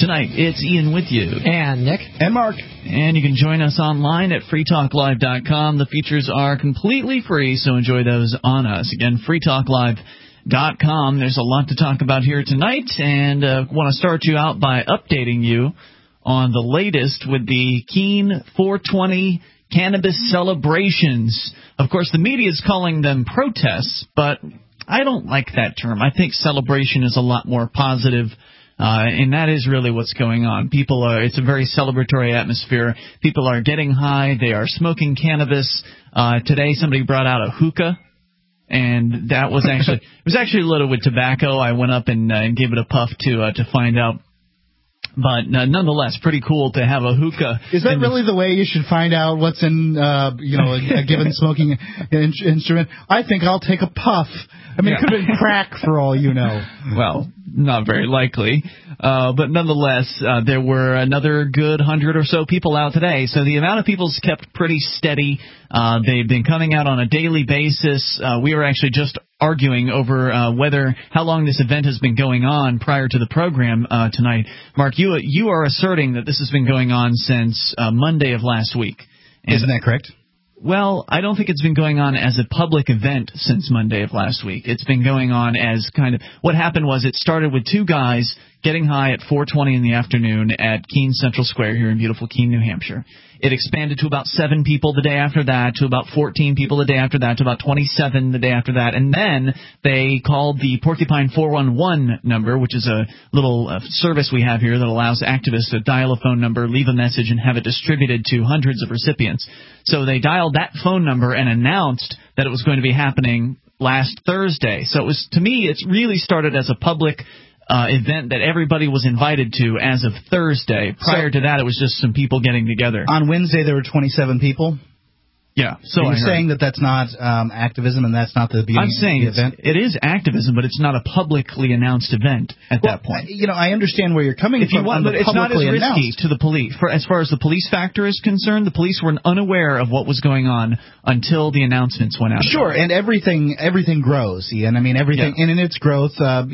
Tonight, it's Ian with you. And Nick. And Mark. And you can join us online at freetalklive.com. The features are completely free, so enjoy those on us. Again, freetalklive.com. There's a lot to talk about here tonight, and want to start you out by updating you on the latest with the Keene 420 cannabis celebrations. Of course, the media is calling them protests, but I don't like that term. I think celebration is a lot more positive. And that is really what's going on. It's a very celebratory atmosphere. People are getting high. They are smoking cannabis. Today somebody brought out a hookah, and that was actually loaded with tobacco. I went up and gave it a puff to find out. But nonetheless, pretty cool to have a hookah. Is that really the way you should find out what's in a given smoking instrument? I think I'll take a puff. I mean, it could have been crack for all you know. Well, not very likely. But nonetheless, there were another good 100 or so people out today. So the amount of people's kept pretty steady. They've been coming out on a daily basis. We were actually just arguing over how long this event has been going on prior to the program tonight. Mark, you are asserting that this has been going on since Monday of last week. Isn't that correct? Well, I don't think it's been going on as a public event since Monday of last week. It's been going on as kind of what happened was it started with two guys getting high at 4:20 in the afternoon at Keene Central Square here in beautiful Keene, New Hampshire. It expanded to about 7 people the day after that, to about 14 people the day after that, to about 27 the day after that. And then they called the Porcupine 411 number, which is a little service we have here that allows activists to dial a phone number, leave a message, and have it distributed to hundreds of recipients. So they dialed that phone number and announced that it was going to be happening last Thursday. So to me, it's really started as a public event that everybody was invited to as of Thursday. Prior to that, it was just some people getting together. On Wednesday, there were 27 people? Yeah. So you're saying that that's not activism and that's not the beginning of the event? It is activism, but it's not a publicly announced event at that point. I understand where you're coming from. But it's not as risky to the police. As far as the police factor is concerned, the police were unaware of what was going on until the announcements went out. Sure, and everything grows, Ian. I mean, everything, and in its growth,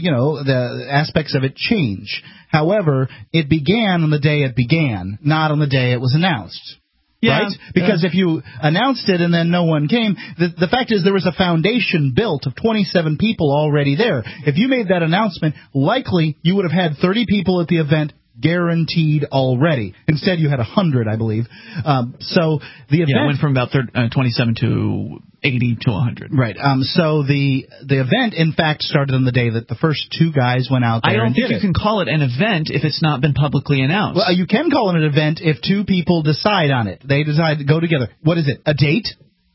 the aspects of it change. However, it began on the day it began, not on the day it was announced. Yeah, right? Because if you announced it and then no one came, the fact is there was a foundation built of 27 people already there. If you made that announcement, likely you would have had 30 people at the event guaranteed already. Instead, you had 100, I believe. So the event went from about 27 to 80 to 100. Right. So the event, in fact, started on the day that the first two guys went out there. I don't think you can call it an event if it's not been publicly announced. Well, you can call it an event if two people decide on it. They decide to go together. What is it? A date?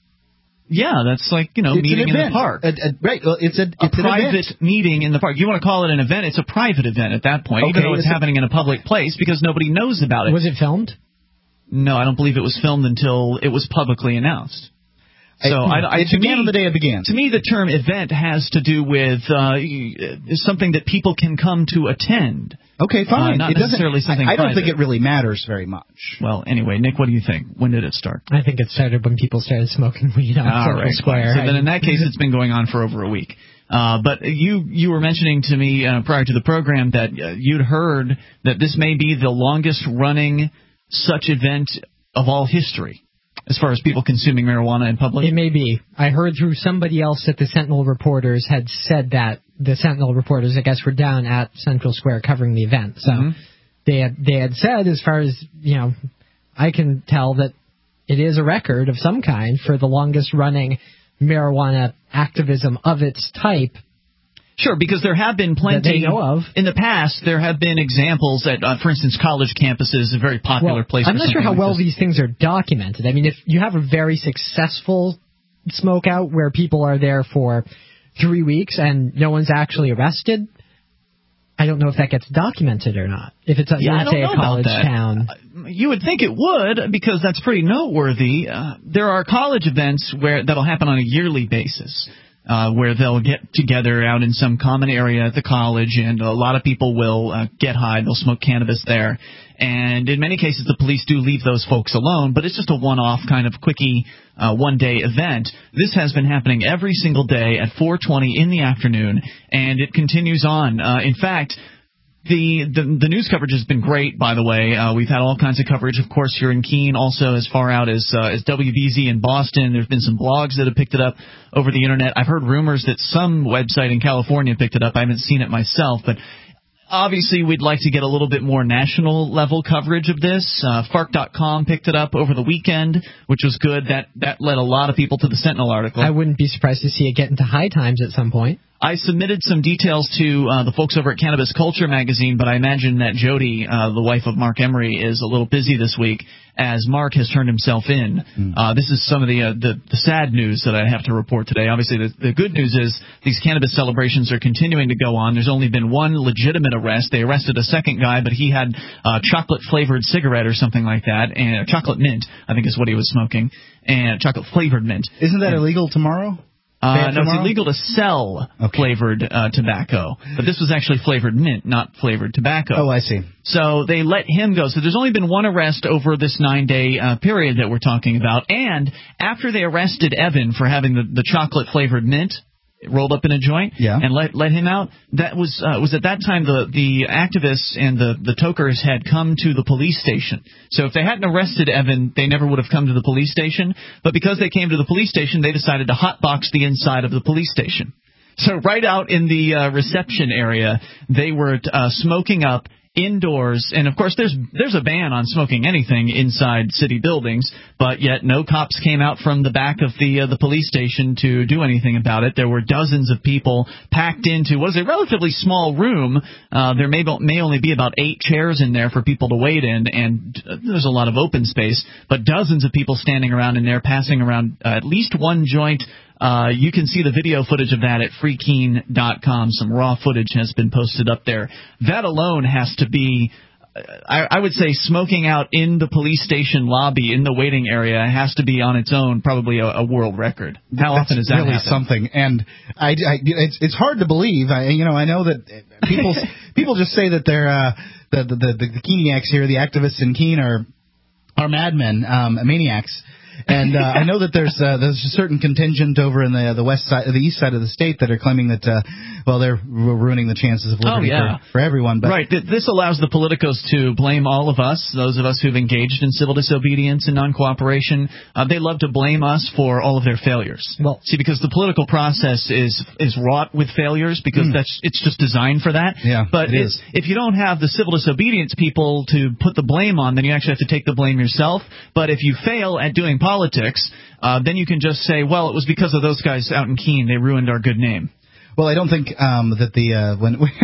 Yeah, that's like, meeting in the park. Right. Well, it's a private meeting in the park. You want to call it an event, it's a private event at that point, even though it's happening in a public place because nobody knows about it. Was it filmed? No, I don't believe it was filmed until it was publicly announced. So it began on the day it began. To me, the term event has to do with something that people can come to attend. Okay, fine. Not necessarily something I don't private. think it really matters very much. Well, anyway, Nick, what do you think? When did it start? I think it started when people started smoking weed on Central Square. So then in that case, it's been going on for over a week. But you were mentioning to me prior to the program that you'd heard that this may be the longest-running such event of all history. As far as people consuming marijuana in public? It may be. I heard through somebody else that the Sentinel reporters had said that the Sentinel reporters, I guess, were down at Central Square covering the event. So they had said, as far as, I can tell, that it is a record of some kind for the longest-running marijuana activism of its type. Sure, because there have been plenty that they know of. In the past. There have been examples at, for instance, college campuses, a very popular place. I'm not sure how well these things are documented. I mean, if you have a very successful smoke out where people are there for 3 weeks and no one's actually arrested, I don't know if that gets documented or not. If it's, let's say, a college town. You would think it would, because that's pretty noteworthy. There are college events that'll happen on a yearly basis. Where they'll get together out in some common area at the college, and a lot of people will get high. They'll smoke cannabis there. And in many cases, the police do leave those folks alone, but it's just a one-off kind of quickie one-day event. This has been happening every single day at 4:20 in the afternoon, and it continues on. In fact, The news coverage has been great, by the way. We've had all kinds of coverage, of course, here in Keene, also as far out as WBZ in Boston. There's been some blogs that have picked it up over the Internet. I've heard rumors that some website in California picked it up. I haven't seen it myself, but obviously, we'd like to get a little bit more national-level coverage of this. Fark.com picked it up over the weekend, which was good. That led a lot of people to the Sentinel article. I wouldn't be surprised to see it get into high times at some point. I submitted some details to the folks over at Cannabis Culture magazine, but I imagine that Jody, the wife of Mark Emery, is a little busy this week, as Mark has turned himself in. This is some of the sad news that I have to report today. Obviously, the good news is these cannabis celebrations are continuing to go on. There's only been one legitimate arrest. They arrested a second guy, but he had chocolate-flavored cigarette or something like that, and chocolate mint, I think is what he was smoking, and chocolate-flavored mint. Isn't that illegal tomorrow? No, it's illegal to sell flavored tobacco. But this was actually flavored mint, not flavored tobacco. Oh, I see. So they let him go. So there's only been one arrest over this 9-day period that we're talking about. And after they arrested Evan for having the chocolate-flavored mint rolled up in a joint and let him out, that was at that time the activists and the tokers had come to the police station. So if they hadn't arrested Evan, they never would have come to the police station. But because they came to the police station, they decided to hotbox the inside of the police station. So right out in the reception area, they were smoking up indoors, and of course there's a ban on smoking anything inside city buildings, but yet no cops came out from the back of the police station to do anything about it. There were dozens of people packed into what is a relatively small room. There may only be about 8 chairs in there for people to wait in, and there's a lot of open space, but dozens of people standing around in there, passing around at least one joint. You can see the video footage of that at freekeene.com. Some raw footage has been posted up there. That alone has to be, I would say, smoking out in the police station lobby, in the waiting area, has to be on its own probably a world record. How often does that really happen? Something. And it's hard to believe. I know that people just say that they're the Keeniacs here, the activists in Keene are madmen, maniacs. And I know that there's a certain contingent over in the west side, the east side of the state that are claiming that they're ruining the chances of liberty for everyone. But right, this allows the politicos to blame all of us, those of us who've engaged in civil disobedience and non-cooperation. They love to blame us for all of their failures. Well, see, because the political process is wrought with failures, because it's just designed for that. Yeah, but if you don't have the civil disobedience people to put the blame on, then you actually have to take the blame yourself. But if you fail at doing politics, then you can just say, well, it was because of those guys out in Keene. They ruined our good name. Well, I don't think that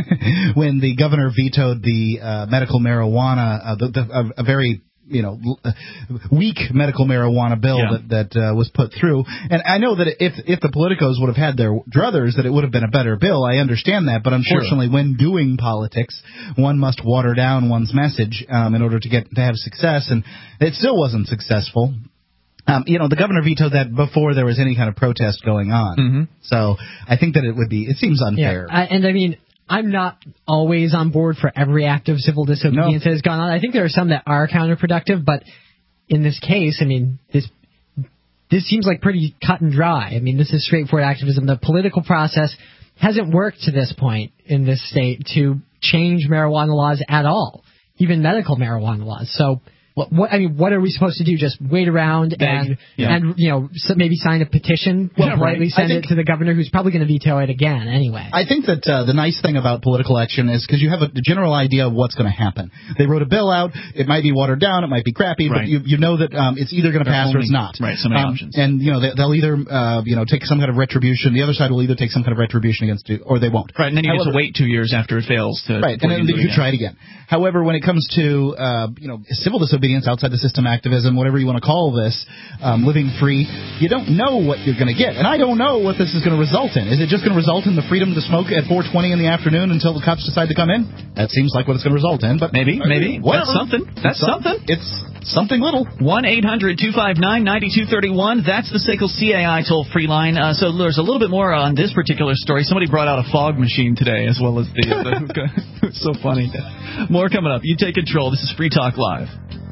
when the governor vetoed the medical marijuana, a very weak medical marijuana bill that was put through. And I know that if the politicos would have had their druthers, that it would have been a better bill. I understand that. But unfortunately, when doing politics, one must water down one's message in order to have success. And it still wasn't successful. The governor vetoed that before there was any kind of protest going on. Mm-hmm. So I think that it seems unfair. Yeah, I'm not always on board for every act of civil disobedience that has gone on. I think there are some that are counterproductive, but in this case, this seems like pretty cut and dry. This is straightforward activism. The political process hasn't worked to this point in this state to change marijuana laws at all, even medical marijuana laws. So what are we supposed to do? Just wait around and maybe sign a petition, politely send it to the governor, who's probably going to veto it again anyway. I think that the nice thing about political action is because you have a general idea of what's going to happen. They wrote a bill out. It might be watered down. It might be crappy, but you know that it's either going to pass or it's not. Right, so many options. And they'll either take some kind of retribution. The other side will either take some kind of retribution against it, or they won't. Right, and then you get to wait 2 years after it fails to. Right, and then you try it again. However, when it comes to civil disobedience, outside the system activism, whatever you want to call this, living free, you don't know what you're going to get. And I don't know what this is going to result in. Is it just going to result in the freedom to smoke at 4:20 in the afternoon until the cops decide to come in? That seems like what it's going to result in. But maybe. Whatever. That's something. It's something little. 1-800-259-9231. That's the SACL CAI toll-free line. So there's a little bit more on this particular story. Somebody brought out a fog machine today, as well as the hookah. It's so funny. More coming up. You take control. This is Free Talk Live.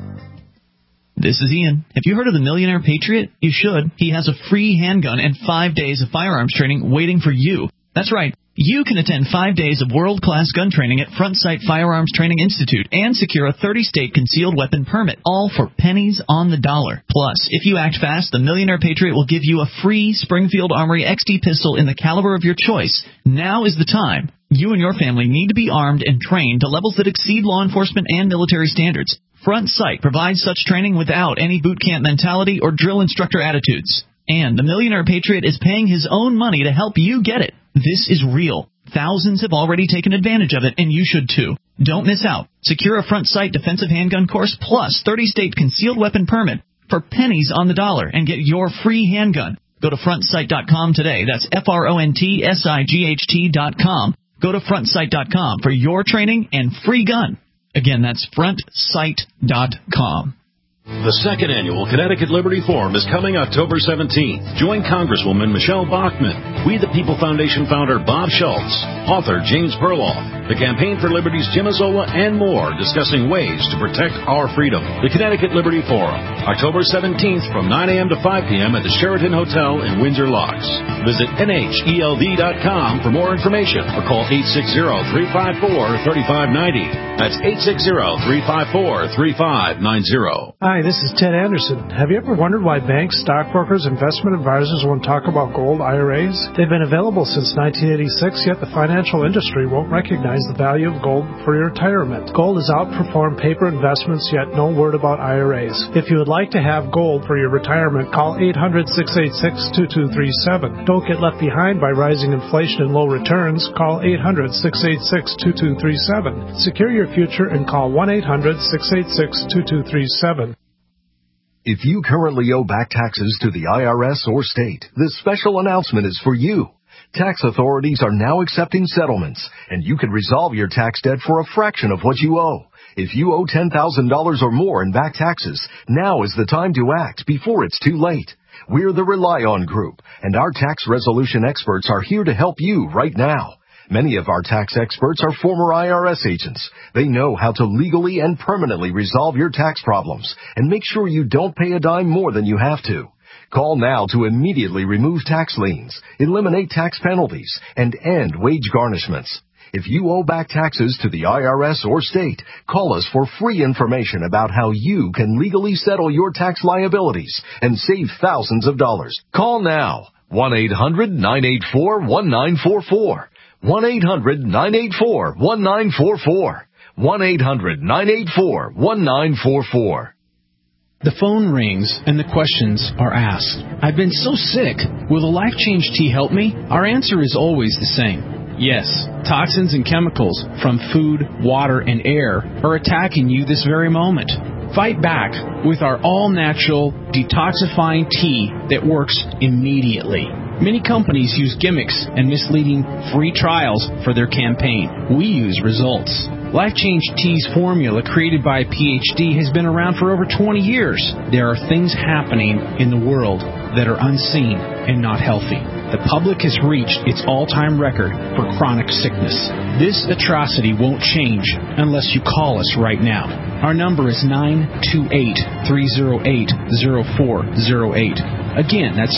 This is Ian. Have you heard of the Millionaire Patriot? You should. He has a free handgun and 5 days of firearms training waiting for you. That's right. You can attend 5 days of world-class gun training at Front Sight Firearms Training Institute and secure a 30-state concealed weapon permit, all for pennies on the dollar. Plus, if you act fast, the Millionaire Patriot will give you a free Springfield Armory XD pistol in the caliber of your choice. Now is the time. You and your family need to be armed and trained to levels that exceed law enforcement and military standards. Front Sight provides such training without any boot camp mentality or drill instructor attitudes. And the Millionaire Patriot is paying his own money to help you get it. This is real. Thousands have already taken advantage of it, and you should too. Don't miss out. Secure a Front Sight defensive handgun course plus 30-state concealed weapon permit for pennies on the dollar and get your free handgun. Go to frontsight.com today. That's FRONTSIGHT.com. Go to frontsight.com for your training and free gun. Again, that's frontsight.com. The second annual Connecticut Liberty Forum is coming October 17th. Join Congresswoman Michelle Bachmann, We the People Foundation founder Bob Schultz, author James Perloff, the Campaign for Liberty's Jim Azola, and more, discussing ways to protect our freedom. The Connecticut Liberty Forum, October 17th from 9 a.m. to 5 p.m. at the Sheraton Hotel in Windsor Locks. Visit NHELD.com for more information or call 860-354-3590. That's 860-354-3590. Hi, this is Ted Anderson. Have you ever wondered why banks, stockbrokers, investment advisors won't talk about gold IRAs? They've been available since 1986, yet the financial industry won't recognize the value of gold for your retirement. Gold has outperformed paper investments, yet no word about IRAs. If you would like to have gold for your retirement, call 800-686-2237. Don't get left behind by rising inflation and low returns. Call 800-686-2237. Secure your future and call 1-800-686-2237. If you currently owe back taxes to the IRS or state, this special announcement is for you. Tax authorities are now accepting settlements, and you can resolve your tax debt for a fraction of what you owe. If you owe $10,000 or more in back taxes, now is the time to act before it's too late. We're the Rely On Group, and our tax resolution experts are here to help you right now. Many of our tax experts are former IRS agents. They know how to legally and permanently resolve your tax problems and make sure you don't pay a dime more than you have to. Call now to immediately remove tax liens, eliminate tax penalties, and end wage garnishments. If you owe back taxes to the IRS or state, call us for free information about how you can legally settle your tax liabilities and save thousands of dollars. Call now. 1-800-984-1944. 1-800-984-1944. 1-800-984-1944. The phone rings and the questions are asked. I've been so sick. Will the Life Change tea help me? Our answer is always the same. Yes, toxins and chemicals from food, water, and air are attacking you this very moment. Fight back with our all-natural detoxifying tea that works immediately. Many companies use gimmicks and misleading free trials for their campaign. We use results. Life Change Tea's formula, created by a PhD, has been around for over 20 years. There are things happening in the world that are unseen and not healthy. The public has reached its all-time record for chronic sickness. This atrocity won't change unless you call us right now. Our number is 928-308-0408. Again, that's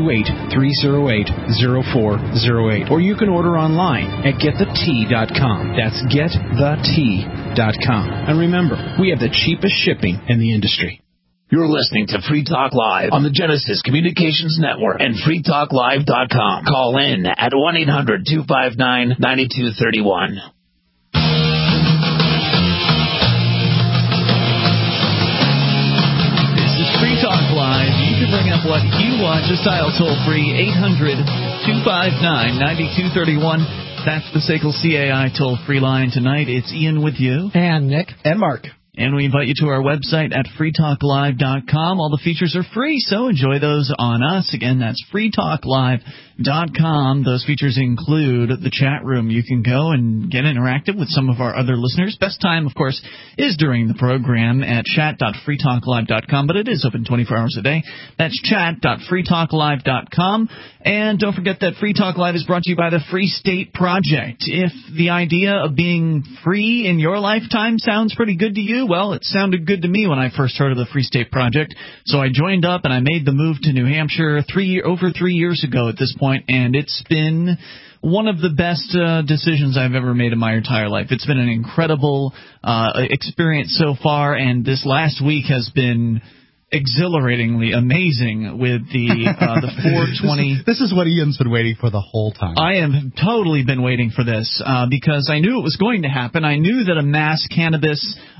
928-308-0408. Or you can order online at getthetea.com. That's getthetea.com. And remember, we have the cheapest shipping in the industry. You're listening to Free Talk Live on the Genesis Communications Network and freetalklive.com. Call in at 1-800-259-9231. This is Free Talk Live. You can bring up what you want. Just dial toll-free 800-259-9231. That's the SACL CAI toll-free line tonight. It's Ian with you. And Nick. And Mark. And we invite you to our website at freetalklive.com. All the features are free, so enjoy those on us. Again, that's freetalklive.com. Those features include the chat room. You can go and get interactive with some of our other listeners. Best time, of course, is during the program at chat.freetalklive.com, but it is open 24 hours a day. That's chat.freetalklive.com. And don't forget that Free Talk Live is brought to you by the Free State Project. If the idea of being free in your lifetime sounds pretty good to you, do? Well, it sounded good to me when I first heard of the Free State Project, so I joined up and I made the move to New Hampshire over 3 years ago at this point, and it's been one of the best decisions I've ever made in my entire life. It's been an incredible experience so far, and this last week has been exhilaratingly amazing with the 420. This is what Ian's been waiting for the whole time. I have totally been waiting for this because I knew it was going to happen. I knew that a mass cannabis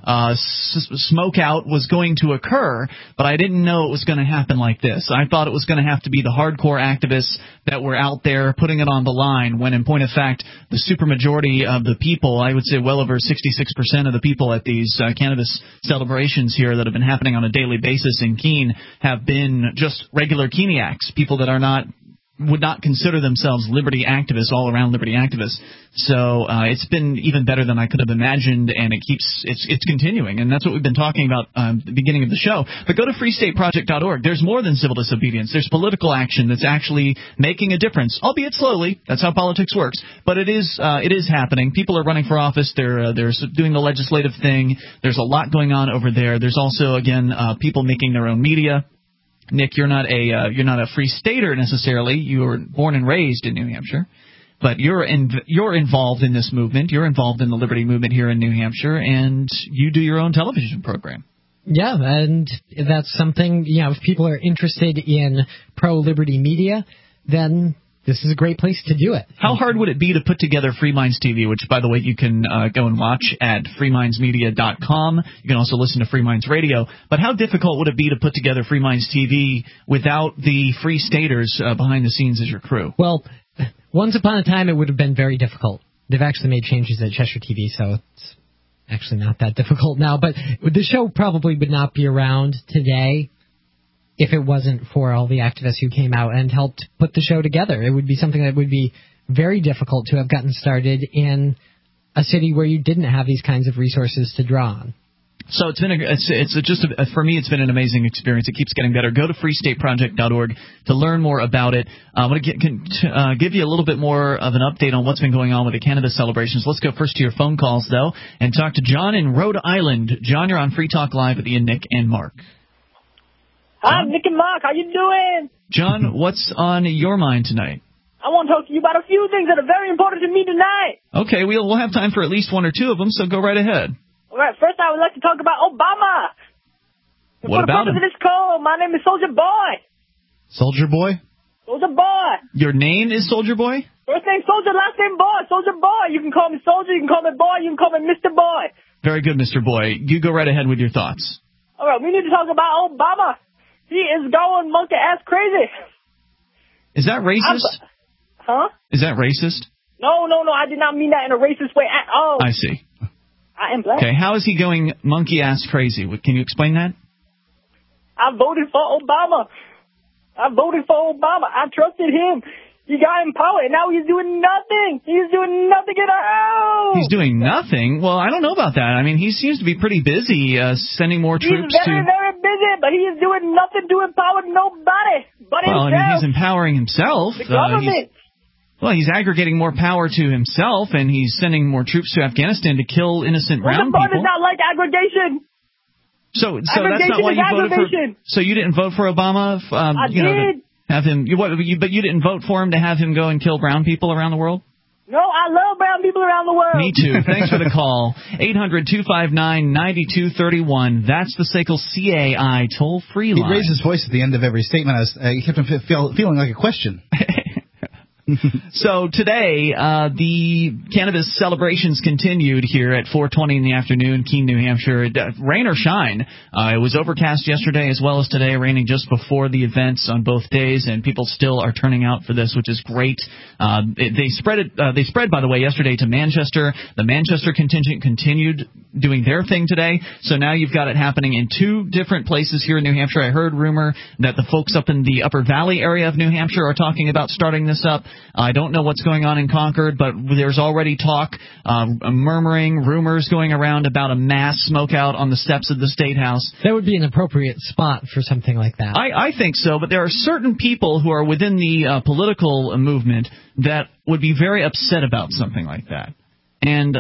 smokeout was going to occur, but I didn't know it was going to happen like this. I thought it was going to have to be the hardcore activists that were out there putting it on the line, when in point of fact, the supermajority of the people, I would say well over 66% of the people at these cannabis celebrations here that have been happening on a daily basis in Keene have been just regular Keeniacs, people that would not consider themselves liberty activists, all around liberty activists. So it's been even better than I could have imagined, and it's continuing, and that's what we've been talking about at the beginning of the show. But go to freestateproject.org. There's more than civil disobedience. There's political action that's actually making a difference, albeit slowly. That's how politics works. But it is happening. People are running for office. They're doing the legislative thing. There's a lot going on over there. There's also, again, people making their own media. Nick, you're not a free stater necessarily. You were born and raised in New Hampshire, but you're involved in this movement. You're involved in the liberty movement here in New Hampshire, and you do your own television program. Yeah, and that's something, if people are interested in pro-liberty media, then this is a great place to do it. How hard would it be to put together Free Minds TV, which, by the way, you can go and watch at freemindsmedia.com. You can also listen to Free Minds Radio. But how difficult would it be to put together Free Minds TV without the Free Staters behind the scenes as your crew? Well, once upon a time, it would have been very difficult. They've actually made changes at Cheshire TV, so it's actually not that difficult now. But the show probably would not be around today if it wasn't for all the activists who came out and helped put the show together. It would be something that would be very difficult to have gotten started in a city where you didn't have these kinds of resources to draw on. So for me, it's been an amazing experience. It keeps getting better. Go to freestateproject.org to learn more about it. I want to give you a little bit more of an update on what's been going on with the cannabis celebrations. Let's go first to your phone calls, though, and talk to John in Rhode Island. John, you're on Free Talk Live with Ian, Nick, and Mark. Hi, Nick and Mark. How you doing? John, what's on your mind tonight? I want to talk to you about a few things that are very important to me tonight. Okay, we'll have time for at least one or two of them, so go right ahead. All right, first I would like to talk about Obama. What about him? For this call, my name is Soldier Boy. Soldier Boy? Soldier Boy. Your name is Soldier Boy? First name Soldier, last name Boy. Soldier Boy. You can call me Soldier, you can call me Boy, you can call me Mr. Boy. Very good, Mr. Boy. You go right ahead with your thoughts. All right, we need to talk about Obama. He is going monkey ass crazy. Is that racist? Huh? Is that racist? No, I did not mean that in a racist way at all. I see. I am black. Okay, how is he going monkey ass crazy? Can you explain that? I voted for Obama. I trusted him. He got in power, and now he's doing nothing. He's doing nothing at all. He's doing nothing? Well, I don't know about that. I mean, he seems to be pretty busy sending more troops He's very, very busy, but he is doing nothing to empower nobody but himself. Well, I mean, he's empowering himself. The government. He's aggregating more power to himself, and he's sending more troops to Afghanistan to kill innocent brown people. The does not like aggregation. So that's not why you voted for. So you didn't vote for Obama? I did. Have him, but you didn't vote for him to have him go and kill brown people around the world? No, I love brown people around the world. Me too. Thanks for the call. 800-259-9231. That's the SACL CAI toll-free line. He raised his voice at the end of every statement. He kept him feeling like a question. So today, the cannabis celebrations continued here at 4:20 in the afternoon, Keene, New Hampshire. Rain or shine. It was overcast yesterday as well as today, raining just before the events on both days, and people still are turning out for this, which is great. They spread, by the way, yesterday to Manchester. The Manchester contingent continued doing their thing today, so now you've got it happening in two different places here in New Hampshire. I heard rumor that the folks up in the Upper Valley area of New Hampshire are talking about starting this up. I don't know what's going on in Concord, but there's already talk, murmuring, rumors going around about a mass smokeout on the steps of the State House. That would be an appropriate spot for something like that. I think so, but there are certain people who are within the political movement that would be very upset about something like that. And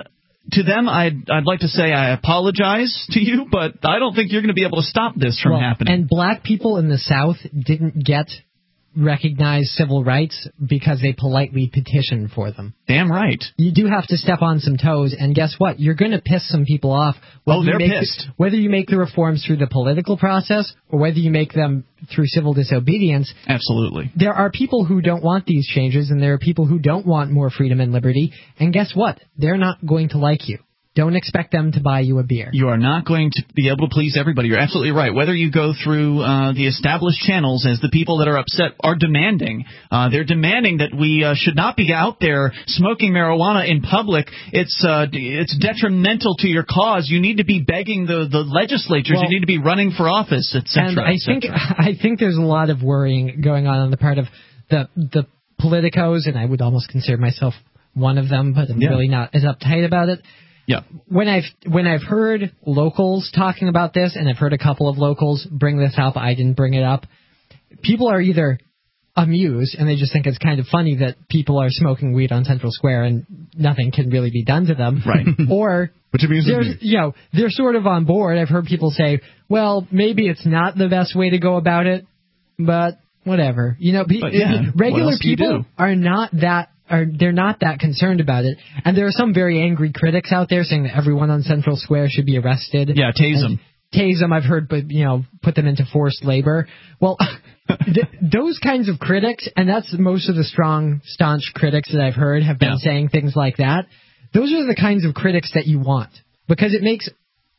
to them, I'd like to say I apologize to you, but I don't think you're going to be able to stop this from happening. And black people in the South didn't get recognized civil rights because they politely petitioned for them. Damn right. You do have to step on some toes, and guess what? You're going to piss some people off. They're pissed. Whether you make the reforms through the political process or whether you make them through civil disobedience. Absolutely. There are people who don't want these changes, and there are people who don't want more freedom and liberty, and guess what? They're not going to like you. Don't expect them to buy you a beer. You are not going to be able to please everybody. You're absolutely right. Whether you go through the established channels, as the people that are upset are demanding, they're demanding that we should not be out there smoking marijuana in public. It's detrimental to your cause. You need to be begging the legislatures. You need to be running for office, etc. And I think there's a lot of worrying going on the part of the politicos, and I would almost consider myself one of them, but I'm really not as uptight about it. Yeah. When I've heard locals talking about this, and I've heard a couple of locals bring this up, I didn't bring it up. People are either amused and they just think it's kind of funny that people are smoking weed on Central Square and nothing can really be done to them, right? Or they're sort of on board. I've heard people say, "Well, maybe it's not the best way to go about it, but whatever." Regular people are not that. They're not that concerned about it. And there are some very angry critics out there saying that everyone on Central Square should be arrested. Yeah, tase them. Tase them, I've heard, but, put them into forced labor. Well, those kinds of critics, and that's most of the strong, staunch critics that I've heard have been saying things like that. Those are the kinds of critics that you want. Because it makes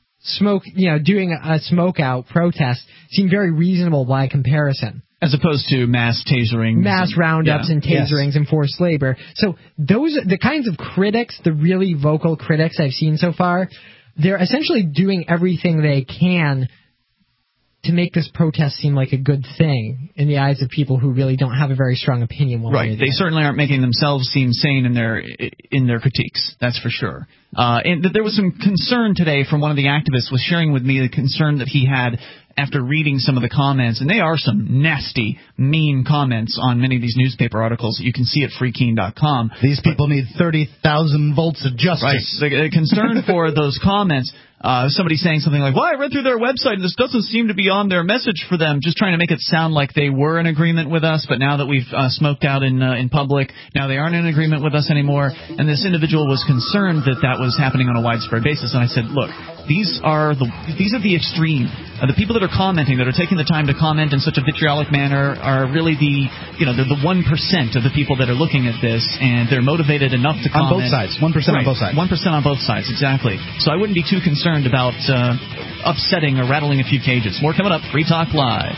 doing a smoke out protest seem very reasonable by comparison. As opposed to mass taserings. Mass roundups and taserings and forced labor. So those are the kinds of critics, the really vocal critics I've seen so far, they're essentially doing everything they can to make this protest seem like a good thing in the eyes of people who really don't have a very strong opinion. Right. They certainly aren't making themselves seem sane in their critiques. That's for sure. And there was some concern today from one of the activists was sharing with me the concern that he had after reading some of the comments, and they are some nasty, mean comments on many of these newspaper articles that you can see at freekeen.com. These people need 30,000 volts of justice. Right. The concern for those comments, somebody saying something like, well, I read through their website, and this doesn't seem to be on their message for them, just trying to make it sound like they were in agreement with us, but now that we've smoked out in public, now they aren't in agreement with us anymore. And this individual was concerned that was happening on a widespread basis. And I said, look, these are the extreme. The people that are commenting, that are taking the time to comment in such a vitriolic manner, are really they're the 1% of the people that are looking at this, and they're motivated enough to comment. On both sides. 1% on both sides. 1% on both sides, exactly. So I wouldn't be too concerned about upsetting or rattling a few cages. More coming up. Free Talk Live.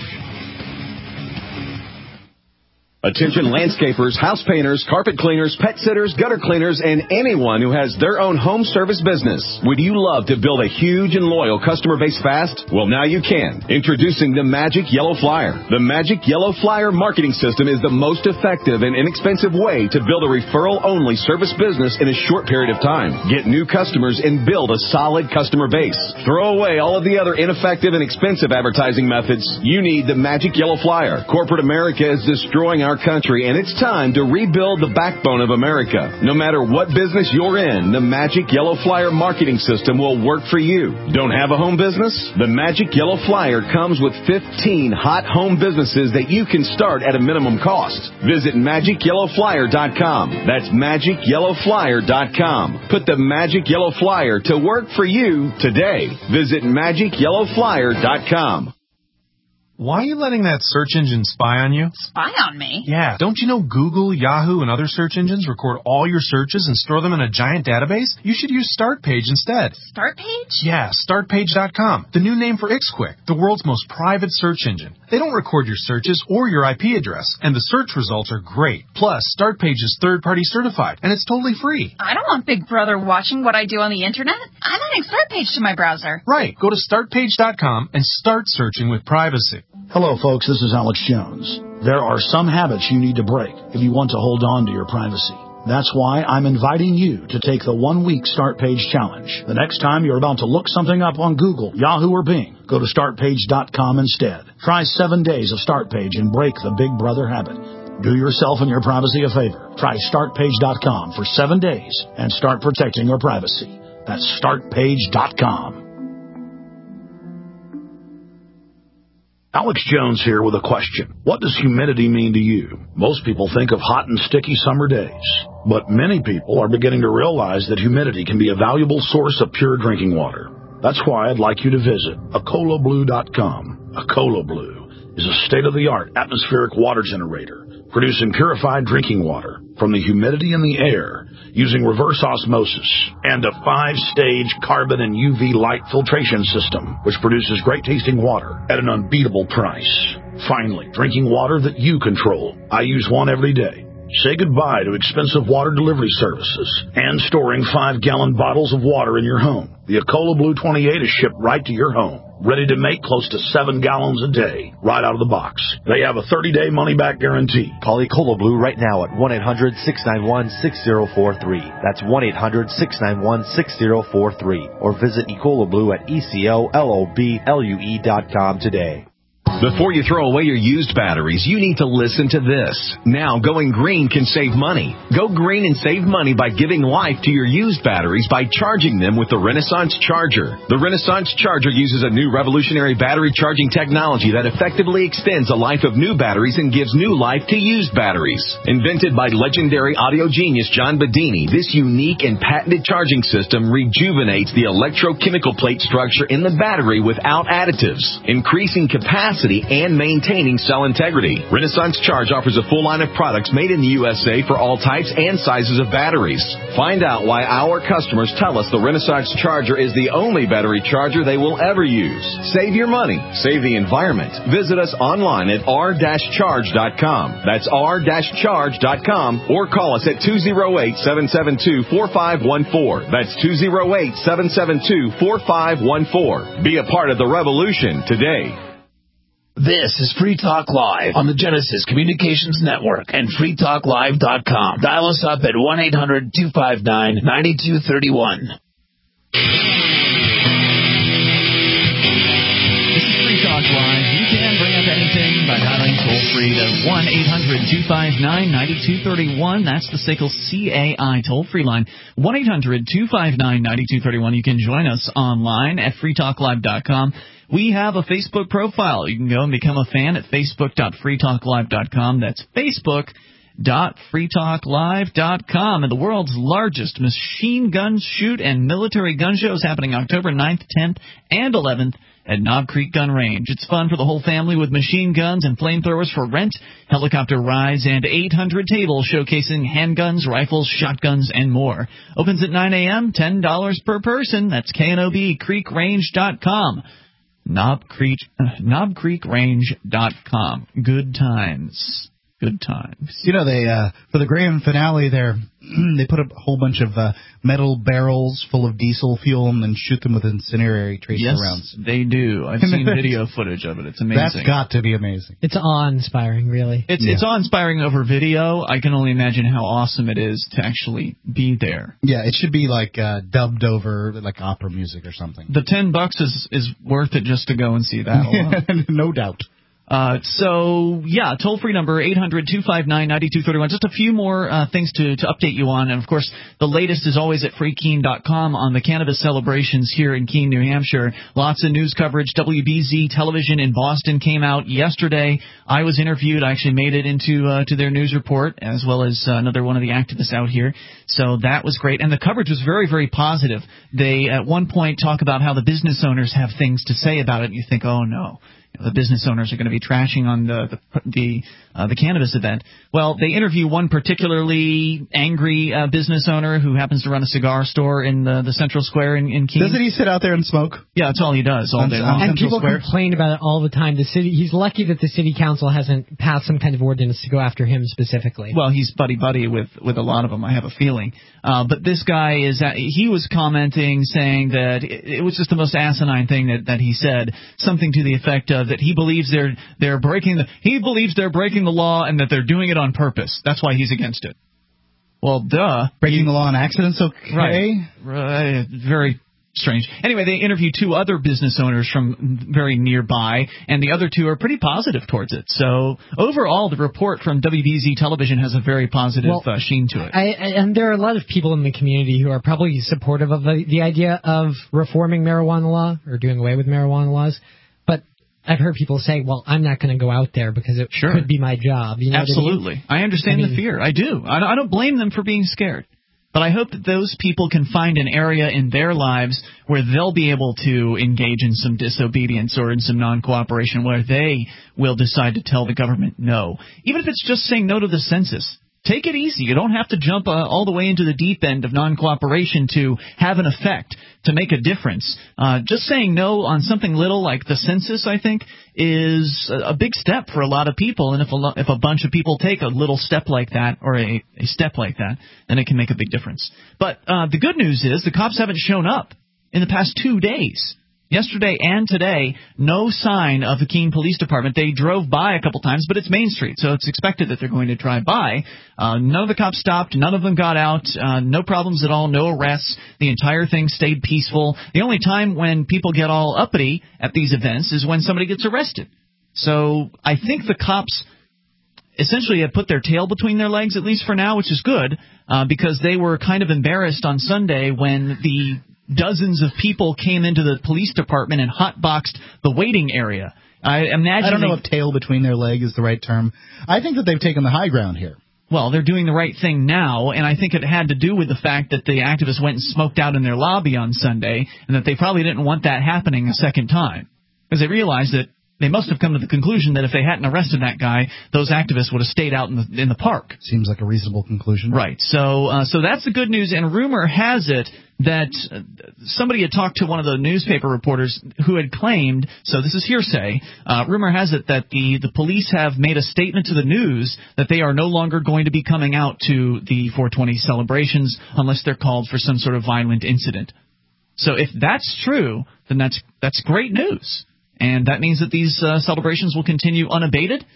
Attention landscapers, house painters, carpet cleaners, pet sitters, gutter cleaners, and anyone who has their own home service business. Would you love to build a huge and loyal customer base fast? Well, now you can. Introducing the Magic Yellow Flyer. The Magic Yellow Flyer marketing system is the most effective and inexpensive way to build a referral-only service business in a short period of time. Get new customers and build a solid customer base. Throw away all of the other ineffective and expensive advertising methods. You need the Magic Yellow Flyer. Corporate America is destroying our country, and it's time to rebuild the backbone of America. No matter what business you're in, the Magic Yellow Flyer marketing system will work for you. Don't have a home business? The Magic Yellow Flyer comes with 15 hot home businesses that you can start at a minimum cost. Visit MagicYellowFlyer.com. That's MagicYellowFlyer.com. Put the Magic Yellow Flyer to work for you today. Visit MagicYellowFlyer.com. Why are you letting that search engine spy on you? Spy on me? Yeah. Don't you know Google, Yahoo, and other search engines record all your searches and store them in a giant database? You should use StartPage instead. StartPage? Yeah, StartPage.com. The new name for Ixquick, the world's most private search engine. They don't record your searches or your IP address, and the search results are great. Plus, StartPage is third-party certified, and it's totally free. I don't want Big Brother watching what I do on the Internet. I'm adding StartPage to my browser. Right. Go to StartPage.com and start searching with privacy. Hello, folks. This is Alex Jones. There are some habits you need to break if you want to hold on to your privacy. That's why I'm inviting you to take the 1-week StartPage challenge. The next time you're about to look something up on Google, Yahoo, or Bing, go to StartPage.com instead. Try 7 days of StartPage and break the Big Brother habit. Do yourself and your privacy a favor. Try StartPage.com for 7 days and start protecting your privacy. That's startpage.com. Alex Jones here with a question. What does humidity mean to you? Most people think of hot and sticky summer days, but many people are beginning to realize that humidity can be a valuable source of pure drinking water. That's why I'd like you to visit AcolaBlue.com. AcolaBlue is a state-of-the-art atmospheric water generator producing purified drinking water from the humidity in the air using reverse osmosis and a 5-stage carbon and UV light filtration system, which produces great-tasting water at an unbeatable price. Finally, drinking water that you control. I use one every day. Say goodbye to expensive water delivery services and storing 5-gallon bottles of water in your home. The Acola Blue 28 is shipped right to your home, ready to make close to 7 gallons a day, right out of the box. They have a 30-day money-back guarantee. Call Acola Blue right now at 1-800-691-6043. That's 1-800-691-6043. Or visit Acola Blue at ECOLOBLUE.com today. Before you throw away your used batteries, you need to listen to this. Now, going green can save money. Go green and save money by giving life to your used batteries by charging them with the Renaissance Charger. The Renaissance Charger uses a new revolutionary battery charging technology that effectively extends the life of new batteries and gives new life to used batteries. Invented by legendary audio genius John Bedini, this unique and patented charging system rejuvenates the electrochemical plate structure in the battery without additives, increasing capacity and maintaining cell integrity. Renaissance Charge offers a full line of products made in the USA for all types and sizes of batteries. Find out why our customers tell us the Renaissance Charger is the only battery charger they will ever use. Save your money. Save the environment. Visit us online at r-charge.com. That's r-charge.com, or call us at 208-772-4514. That's 208-772-4514. Be a part of the revolution today. This is Free Talk Live on the Genesis Communications Network and freetalklive.com. Dial us up at 1-800-259-9231. This is Free Talk Live. You can bring up anything by dialing toll-free to 1-800-259-9231. That's the SACL CAI toll-free line. 1-800-259-9231. You can join us online at freetalklive.com. We have a Facebook profile. You can go and become a fan at facebook.freetalklive.com. That's facebook.freetalklive.com. And the world's largest machine gun shoot and military gun show is happening October 9th, 10th, and 11th at Knob Creek Gun Range. It's fun for the whole family with machine guns and flamethrowers for rent, helicopter rides, and 800 tables showcasing handguns, rifles, shotguns, and more. Opens at 9 a.m., $10 per person. That's KNOBCreekRange.com. KnobCreekRange.com. Good times. Good times. You know, they for the grand finale there, they put a whole bunch of metal barrels full of diesel fuel and then shoot them with incendiary tracer rounds. Yes, they do. I've seen video footage of it. It's amazing. That's got to be amazing. It's awe-inspiring, really. It's awe-inspiring over video. I can only imagine how awesome it is to actually be there. Yeah, it should be like dubbed over like opera music or something. The $10 is worth it just to go and see that alone. No doubt. Toll-free number 800-259-9231. Just a few more things to update you on. And, of course, the latest is always at freekeene.com on the cannabis celebrations here in Keene, New Hampshire. Lots of news coverage. WBZ television in Boston came out yesterday. I was interviewed. I actually made it into to their news report, as well as another one of the activists out here. So that was great. And the coverage was very, very positive. They, at one point, talk about how the business owners have things to say about it. And you think, oh, no. The business owners are going to be trashing on the cannabis event. Well, they interview one particularly angry business owner who happens to run a cigar store in the Central Square in Keene. Doesn't he sit out there and smoke? Yeah, that's all he does all day long. And people complain about it all the time. He's lucky that the city council hasn't passed some kind of ordinance to go after him specifically. Well, he's buddy-buddy with a lot of them, I have a feeling. But this guy he was commenting, saying that it was just the most asinine thing that he said, something to the effect of that he believes they're breaking the law and that they're doing it on purpose. That's why he's against it. Well, duh. Breaking the law on accident's okay? Right. Very strange. Anyway, they interviewed 2 other business owners from very nearby, and the other 2 are pretty positive towards it. So overall, the report from WBZ Television has a very positive sheen to it. And there are a lot of people in the community who are probably supportive of the idea of reforming marijuana law or doing away with marijuana laws. But I've heard people say, well, I'm not going to go out there because it could be my job. You know Absolutely. what I mean? I understand the fear. I do. I don't blame them for being scared. But I hope that those people can find an area in their lives where they'll be able to engage in some disobedience or in some non-cooperation where they will decide to tell the government no. Even if it's just saying no to the census. Take it easy. You don't have to jump all the way into the deep end of non-cooperation to have an effect, to make a difference. Just saying no on something little like the census, I think, is a big step for a lot of people. And if a bunch of people take a little step like that, or a step like that, then it can make a big difference. But the good news is the cops haven't shown up in the past 2 days. Yesterday and today, no sign of the Keene Police Department. They drove by a couple times, but it's Main Street, so it's expected that they're going to drive by. None of the cops stopped. None of them got out. No problems at all. No arrests. The entire thing stayed peaceful. The only time when people get all uppity at these events is when somebody gets arrested. So I think the cops essentially have put their tail between their legs, at least for now, which is good, because they were kind of embarrassed on Sunday when the dozens of people came into the police department and hotboxed the waiting area. I imagine. I don't know if tail between their leg is the right term. I think that they've taken the high ground here. Well, they're doing the right thing now, and I think it had to do with the fact that the activists went and smoked out in their lobby on Sunday, and that they probably didn't want that happening a second time. Because they realized that they must have come to the conclusion that if they hadn't arrested that guy, those activists would have stayed out in the park. Seems like a reasonable conclusion. Right. So that's the good news. And rumor has it that somebody had talked to one of the newspaper reporters who had claimed, so this is hearsay, rumor has it that the police have made a statement to the news that they are no longer going to be coming out to the 420 celebrations unless they're called for some sort of violent incident. So if that's true, then that's great news. And that means that these celebrations will continue unabated,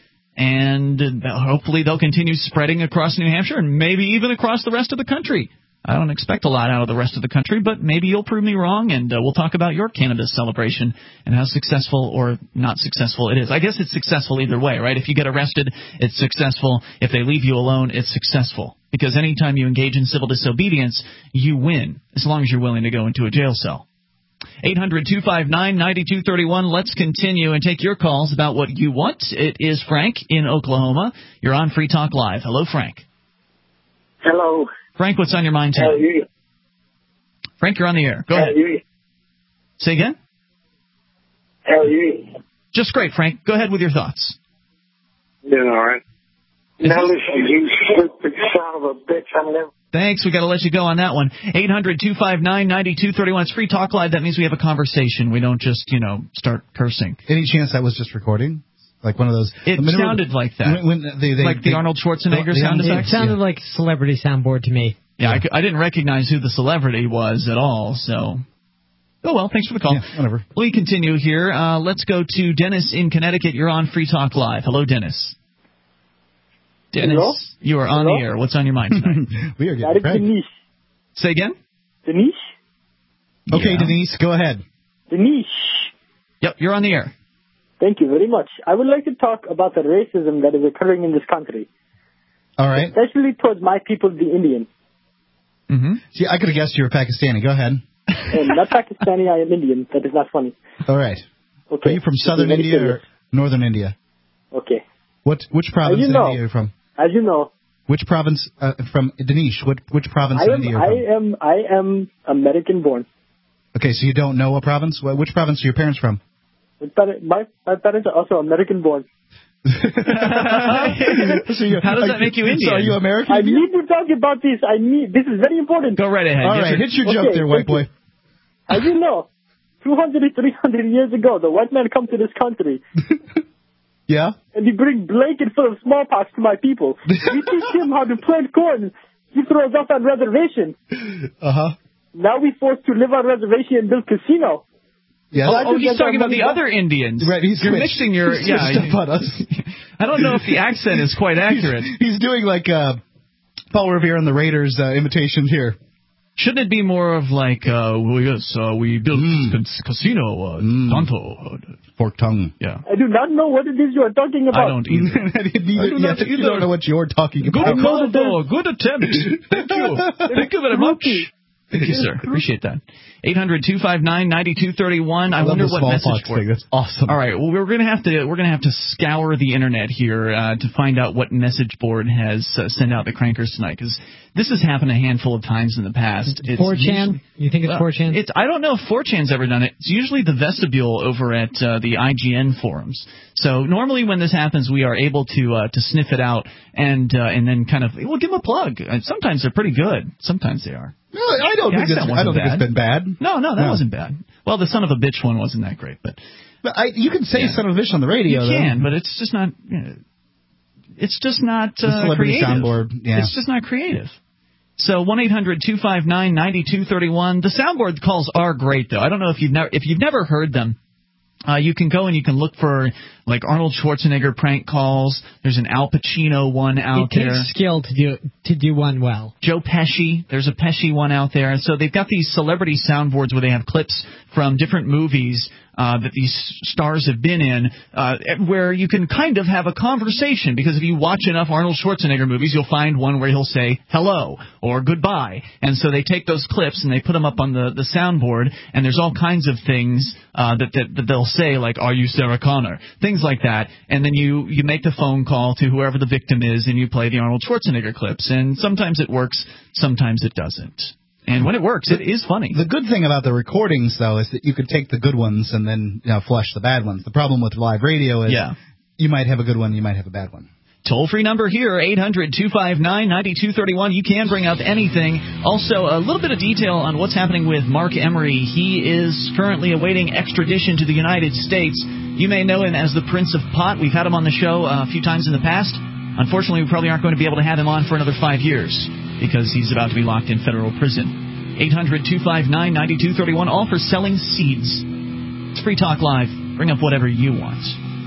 and hopefully they'll continue spreading across New Hampshire and maybe even across the rest of the country. I don't expect a lot out of the rest of the country, but maybe you'll prove me wrong, and we'll talk about your cannabis celebration and how successful or not successful it is. I guess it's successful either way, right? If you get arrested, it's successful. If they leave you alone, it's successful. Because anytime you engage in civil disobedience, you win, as long as you're willing to go into a jail cell. 800-259-9231. Let's continue and take your calls about what you want. It is Frank in Oklahoma. You're on Free Talk Live. Hello, Frank. Hello. Frank, what's on your mind today? Frank, you're on the air. Go ahead. Say again? How are you? Just great, Frank. Go ahead with your thoughts. Doing all right. Now listen, you stupid son of a bitch. I'm never... Thanks. We got to let you go on that one. 800-259-9231. It's Free Talk Live. That means we have a conversation. We don't just, start cursing. Any chance that was just recording? Like one of those... It sounded like that. Like the Arnold Schwarzenegger sound effects? It sounded like celebrity soundboard to me. Yeah, I didn't recognize who the celebrity was at all, so... Oh, well, thanks for the call. Yeah, whatever. We continue here. Let's go to Dennis in Connecticut. You're on Free Talk Live. Hello, Dennis. Dennis, Hello? You are on the air. What's on your mind tonight? We are getting Frank. Denise. Say again? Denise? Okay, yeah. Denise, go ahead. Denise. Yep, you're on the air. Thank you very much. I would like to talk about the racism that is occurring in this country. All right. Especially towards my people, the Indian. Mm-hmm. See, I could have guessed you were Pakistani. Go ahead. Not Pakistani, I am Indian. That is not funny. All right. Okay. Are you from southern India or northern India? Okay. Which province in India are you from? As you know. Which province from Dinesh? Which province in India are you from? I am American born. Okay, so you don't know a province? Which province are your parents from? My parents are also American born. How does that make you Indian? So are you American? I need to talk about this. This is very important. Go right ahead. All right, hit your joke there, white boy. As you know, 200 to 300 years ago, the white man come to this country. Yeah? And he bring blanket full of smallpox to my people. We teach him how to plant corn. He throws us on reservation. Uh-huh. Now we forced to live on reservation and build casino. Yes. Oh, he's talking about the other Indians. Right, You're mixing your... Stuff on us. I don't know if the accent is quite accurate. He's doing like Paul Revere and the Raiders imitations here. Shouldn't it be more of like, we built casino, Tonto. Fork tongue. Yeah. I do not know what it is you are talking about. I don't either. You don't know what you're talking about. Good call, though. Good attempt. Thank you. Thank you very much. Thank you, sir. Appreciate that. 800-259-9231. I wonder what message board. That's awesome. All right. Well, we're gonna have to scour the internet here to find out what message board has sent out the crankers tonight, because this has happened a handful of times in the past. 4chan? You think it's 4chan? I don't know if 4chan's ever done it. It's usually the vestibule over at the IGN forums. So normally when this happens, we are able to sniff it out and then kind of we'll give them a plug. Sometimes they're pretty good. Sometimes they are. No, I don't think it's been bad. No, that wasn't bad. Well, the son of a bitch one wasn't that great, but you can say son of a bitch on the radio. You can, but it's just not. It's just not creative. Soundboard. Yeah. It's just not creative. So 1-800-259-9231. The soundboard calls are great, though. I don't know if you've never heard them. You can go and you can look for like Arnold Schwarzenegger prank calls. There's an Al Pacino one out there. It takes skill to do one well. Joe Pesci. There's a Pesci one out there. So they've got these celebrity soundboards where they have clips from different movies that these stars have been in, where you can kind of have a conversation, because if you watch enough Arnold Schwarzenegger movies, you'll find one where he'll say hello or goodbye. And so they take those clips and they put them up on the soundboard, and there's all kinds of things that they'll say, like, are you Sarah Connor? Things like that. And then you make the phone call to whoever the victim is, and you play the Arnold Schwarzenegger clips. And sometimes it works, sometimes it doesn't. And when it works, it is funny. The good thing about the recordings, though, is that you could take the good ones and then flush the bad ones. The problem with live radio is you might have a good one, you might have a bad one. Toll-free number here, 800-259-9231. You can bring up anything. Also, a little bit of detail on what's happening with Mark Emery. He is currently awaiting extradition to the United States. You may know him as the Prince of Pot. We've had him on the show a few times in the past. Unfortunately, we probably aren't going to be able to have him on for another 5 years, because he's about to be locked in federal prison. 800-259-9231, all for selling seeds. It's Free Talk Live. Bring up whatever you want.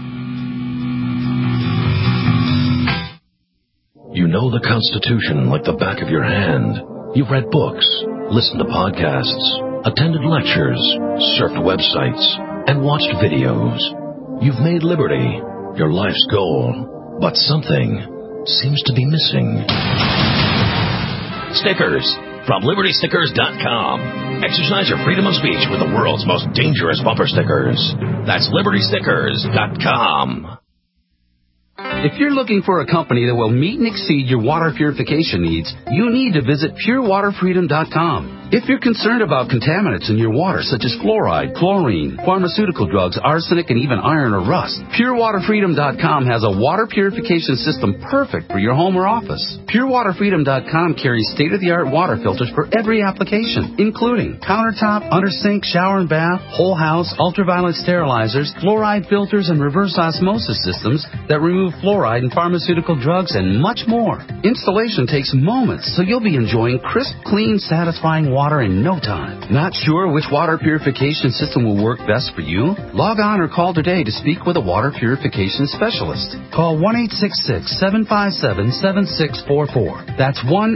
You know the Constitution like the back of your hand. You've read books, listened to podcasts, attended lectures, surfed websites, and watched videos. You've made liberty your life's goal, but something seems to be missing. Stickers from LibertyStickers.com. Exercise your freedom of speech with the world's most dangerous bumper stickers. That's LibertyStickers.com. If you're looking for a company that will meet and exceed your water purification needs, you need to visit PureWaterFreedom.com. If you're concerned about contaminants in your water, such as fluoride, chlorine, pharmaceutical drugs, arsenic, and even iron or rust, PureWaterFreedom.com has a water purification system perfect for your home or office. PureWaterFreedom.com carries state-of-the-art water filters for every application, including countertop, under sink, shower and bath, whole house, ultraviolet sterilizers, fluoride filters, and reverse osmosis systems that remove fluoride and pharmaceutical drugs, and much more. Installation takes moments, so you'll be enjoying crisp, clean, satisfying water in no time. Not sure which water purification system will work best for you? Log on or call today to speak with a water purification specialist. Call 1-866-757-7644. That's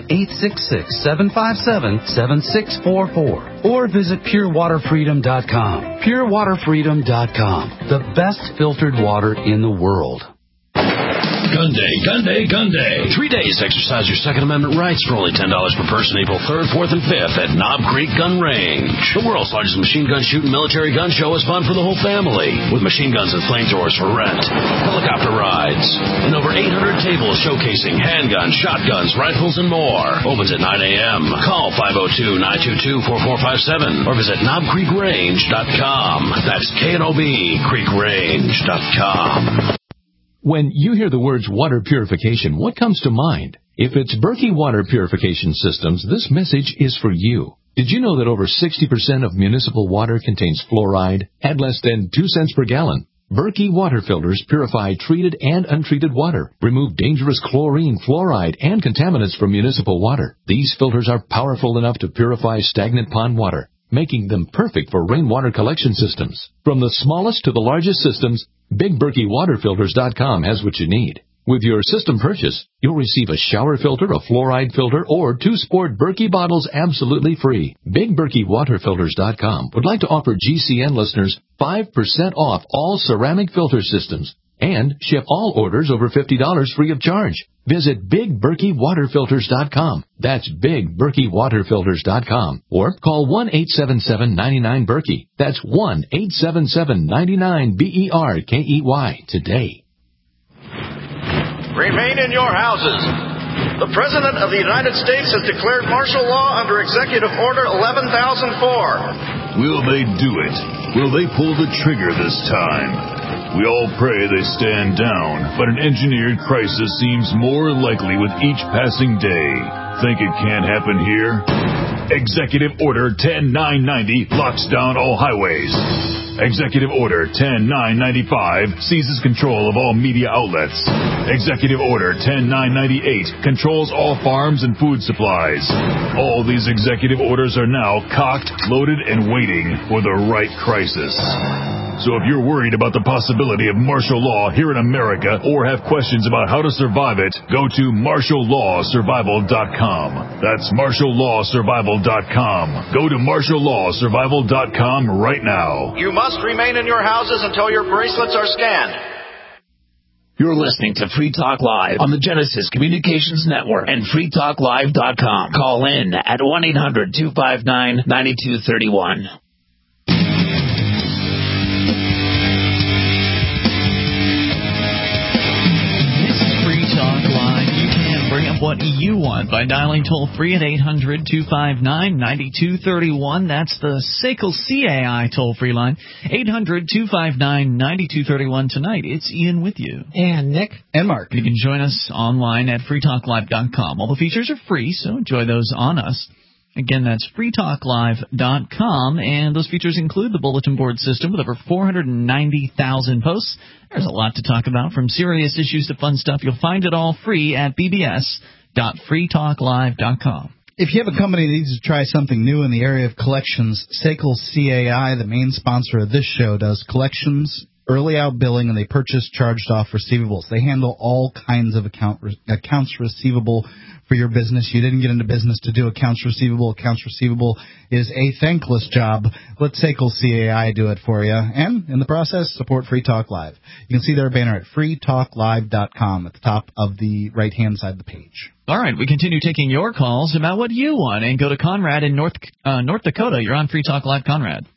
1-866-757-7644. Or visit PureWaterFreedom.com. PureWaterFreedom.com. The best filtered water in the world. Gun Day, Gun Day, Gun Day. 3 days to exercise your Second Amendment rights for only $10 per person, April 3rd, 4th, and 5th at Knob Creek Gun Range. The world's largest machine gun shooting military gun show is fun for the whole family, with machine guns and flamethrowers for rent, helicopter rides, and over 800 tables showcasing handguns, shotguns, rifles, and more. Opens at 9 a.m. Call 502-922-4457 or visit knobcreekrange.com. That's K-N-O-B, creekrange.com. When you hear the words water purification, what comes to mind? If it's Berkey Water Purification Systems, this message is for you. Did you know that over 60% of municipal water contains fluoride at less than 2 cents per gallon? Berkey water filters purify treated and untreated water, remove dangerous chlorine, fluoride, and contaminants from municipal water. These filters are powerful enough to purify stagnant pond water, making them perfect for rainwater collection systems. From the smallest to the largest systems, BigBerkeyWaterFilters.com has what you need. With your system purchase, you'll receive a shower filter, a fluoride filter, or 2 Sport Berkey bottles absolutely free. BigBerkeyWaterFilters.com would like to offer GCN listeners 5% off all ceramic filter systems and ship all orders over $50 free of charge. Visit BigBerkeyWaterFilters.com. That's BigBerkeyWaterFilters.com. Or call 1-877-99-BERKEY. That's 1-877-99-BERKEY today. Remain in your houses. The President of the United States has declared martial law under Executive Order 11,004. Will they do it? Will they pull the trigger this time? We all pray they stand down, but an engineered crisis seems more likely with each passing day. Think it can't happen here? Executive Order 10990 locks down all highways. Executive Order 10995 seizes control of all media outlets. Executive Order 10998 controls all farms and food supplies. All these executive orders are now cocked, loaded, and waiting for the right crisis. So if you're worried about the possibility of martial law here in America or have questions about how to survive it, go to MartialLawSurvival.com. That's MartialLawSurvival.com. Go to MartialLawSurvival.com right now. You must remain in your houses until your bracelets are scanned. You're listening to Free Talk Live on the Genesis Communications Network and freetalklive.com. Call in at 1-800-259-9231. Bring up what you want by dialing toll-free at 800-259-9231. That's the SACL CAI toll-free line, 800-259-9231. Tonight, it's Ian with you. And Nick. And Mark. You can join us online at freetalklive.com. All the features are free, so enjoy those on us. Again, that's freetalklive.com, and those features include the bulletin board system with over 490,000 posts. There's a lot to talk about, from serious issues to fun stuff. You'll find it all free at bbs.freetalklive.com. If you have a company that needs to try something new in the area of collections, SACL CAI, the main sponsor of this show, does collections, early out billing, and they purchase charged-off receivables. They handle all kinds of accounts receivable for your business. You didn't get into business to do accounts receivable. Accounts receivable is a thankless job. Let SACL CAI do it for you. And in the process, support Free Talk Live. You can see their banner at freetalklive.com at the top of the right-hand side of the page. All right, we continue taking your calls about what you want. And go to Conrad in North Dakota. You're on Free Talk Live, Conrad.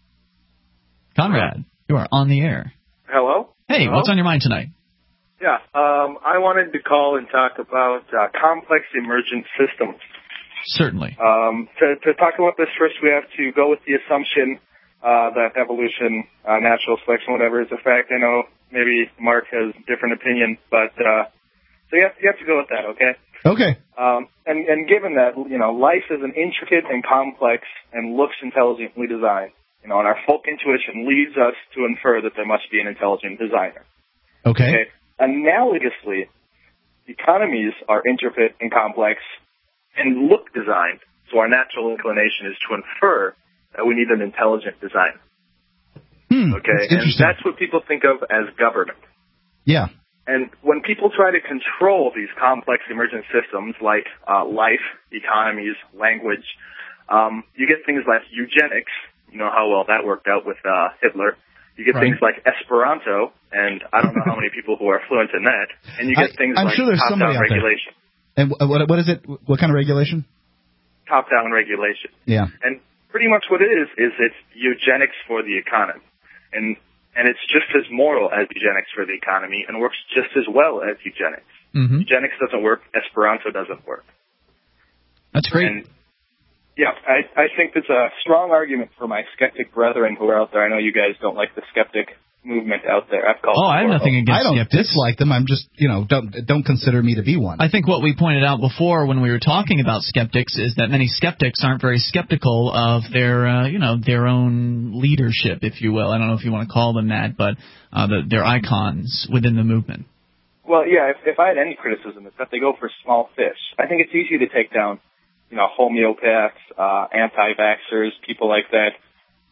Conrad, you are on the air. Hello? Hey, Hello? What's on your mind tonight? Yeah, I wanted to call and talk about complex emergent systems. Certainly. To talk about this, first we have to go with the assumption that evolution, natural selection, whatever is a fact. I know maybe Mark has a different opinion, but so you have to go with that, okay? Okay. And given that, life is an intricate and complex and looks intelligently designed, and our folk intuition leads us to infer that there must be an intelligent designer. Okay. Analogously, economies are intricate and complex and look designed, so our natural inclination is to infer that we need an intelligent designer. Okay, and that's what people think of as government. Yeah. And when people try to control these complex emergent systems like life, economies, language, you get things like eugenics. You know how well that worked out with Hitler. You get things like Esperanto, and I don't know how many people who are fluent in that. And you get things like top-down regulation. And what is it? What kind of regulation? Top-down regulation. Yeah. And pretty much what it is it's eugenics for the economy. And it's just as moral as eugenics for the economy and works just as well as eugenics. Mm-hmm. Eugenics doesn't work. Esperanto doesn't work. That's great. And yeah, I think there's a strong argument for my skeptic brethren who are out there. I know you guys don't like the skeptic movement out there. I've called. I have nothing against skeptics. I don't dislike them. I'm just, don't consider me to be one. I think what we pointed out before when we were talking about skeptics is that many skeptics aren't very skeptical of their, their own leadership, if you will. I don't know if you want to call them that, but their icons within the movement. Well, yeah, if I had any criticism, it's that they go for small fish. I think it's easy to take down homeopaths, anti-vaxxers, people like that.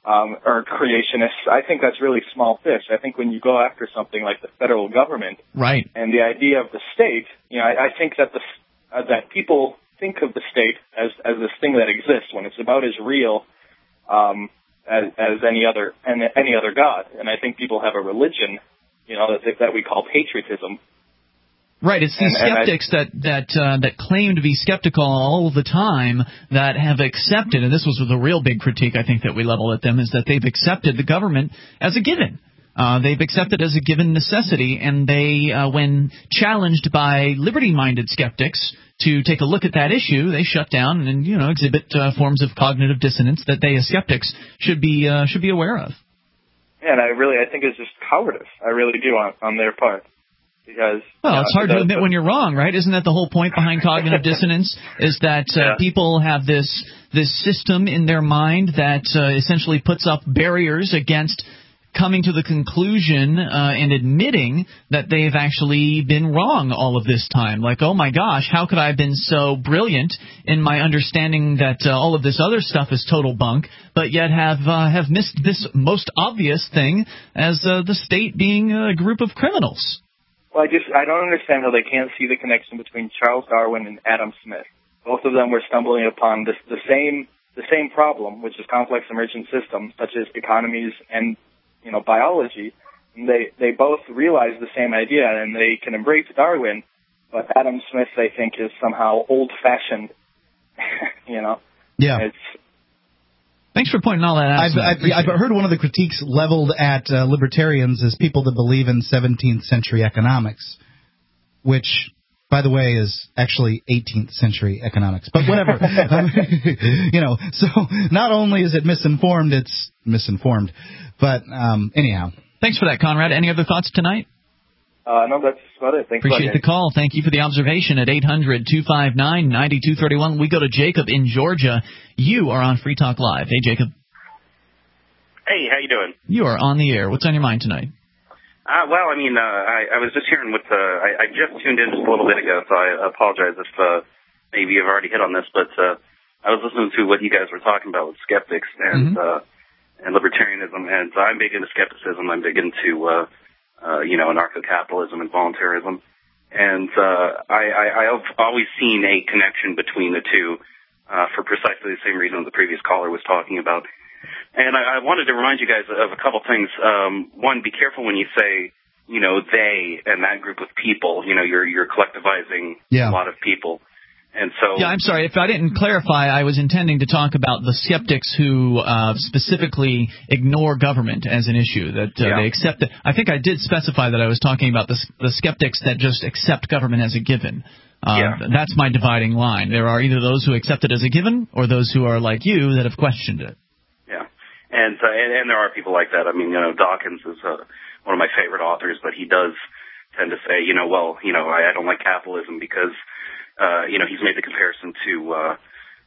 or creationists, I think that's really small fish. I think when you go after something like the federal government, right, and the idea of the state, I think that that people think of the state as this thing that exists when it's about as real as any other god. And I think people have a religion, that we call patriotism. Right, it's these skeptics that claim to be skeptical all the time that have accepted, and this was the real big critique I think that we leveled at them, is that they've accepted the government as a given. They've accepted as a given necessity, and they, when challenged by liberty-minded skeptics to take a look at that issue, they shut down and exhibit forms of cognitive dissonance that they as skeptics should be aware of. Yeah, and I think it's just cowardice. I really do on their part. Because, it's hard to admit when you're wrong, right? Isn't that the whole point behind cognitive dissonance? Is that people have this system in their mind that essentially puts up barriers against coming to the conclusion and admitting that they've actually been wrong all of this time. Like, oh my gosh, how could I have been so brilliant in my understanding that all of this other stuff is total bunk, but yet have missed this most obvious thing as the state being a group of criminals? Well, I don't understand how they can't see the connection between Charles Darwin and Adam Smith. Both of them were stumbling upon the same problem, which is complex emergent systems, such as economies and biology. And they both realize the same idea, and they can embrace Darwin. But Adam Smith, they think, is somehow old-fashioned. Yeah. Thanks for pointing all that out. I've heard one of the critiques leveled at libertarians as people that believe in 17th century economics, which, by the way, is actually 18th century economics. But whatever. So not only is it misinformed, it's misinformed. But anyhow. Thanks for that, Conrad. Any other thoughts tonight? No, that's about it. Thanks. Appreciate the call. Thank you for the observation at 800-259-9231. We go to Jacob in Georgia. You are on Free Talk Live. Hey, Jacob. Hey, how you doing? You are on the air. What's on your mind tonight? I was just hearing what I just tuned in just a little bit ago, so I apologize if maybe you've already hit on this, but I was listening to what you guys were talking about with skeptics and libertarianism, and I'm big into skepticism. I'm big into anarcho-capitalism and voluntarism. And I've always seen a connection between the two for precisely the same reason the previous caller was talking about. And I wanted to remind you guys of a couple things. One, be careful when you say, they and that group of people. You're collectivizing a lot of people. And so, I'm sorry. If I didn't clarify, I was intending to talk about the skeptics who specifically ignore government as an issue, that they accept it. I think I did specify that I was talking about the skeptics that just accept government as a given. That's my dividing line. There are either those who accept it as a given or those who are like you that have questioned it. Yeah. And there are people like that. I mean, Dawkins is one of my favorite authors, but he does tend to say, I don't like capitalism because he's made the comparison to,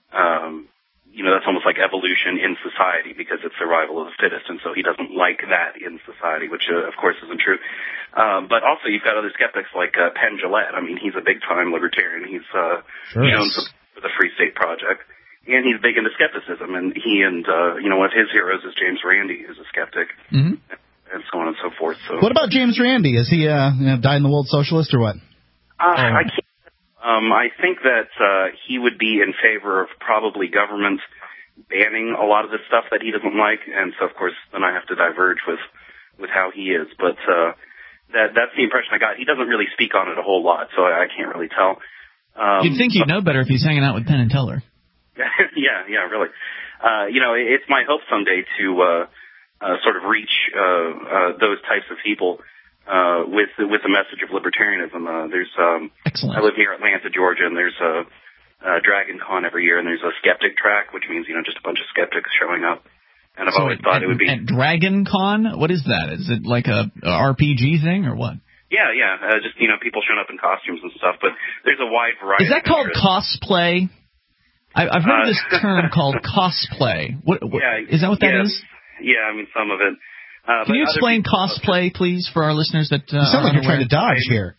that's almost like evolution in society because it's survival of the fittest, and so he doesn't like that in society, which, of course, isn't true. But also you've got other skeptics like Penn Jillette. I mean, he's a big-time libertarian. He's known for the Free State Project, and he's big into skepticism, and he and one of his heroes is James Randi, who's a skeptic, and so on and so forth. So, what about James Randi? Is he dyed-in-the-wool socialist or what? I can't. I think that he would be in favor of probably government banning a lot of the stuff that he doesn't like, and so, of course, then I have to diverge with how he is. But that's the impression I got. He doesn't really speak on it a whole lot, so I can't really tell. You'd think you'd know better if he's hanging out with Penn and Teller. Yeah, really. It's my hope someday to sort of reach those types of people with the message of libertarianism. There's Excellent. I live near Atlanta, Georgia, and there's a Dragon Con every year, and there's a skeptic track, which means just a bunch of skeptics showing up. And I've always thought it would be. And Dragon Con, what is that? Is it like a RPG thing or what? Yeah, just people showing up in costumes and stuff. But there's a wide variety. Is that called cosplay? I've heard of this term called cosplay. What is that? What that is? Yeah, I mean some of it. Can you explain cosplay, please, for our listeners that you sound like you're trying to dodge here.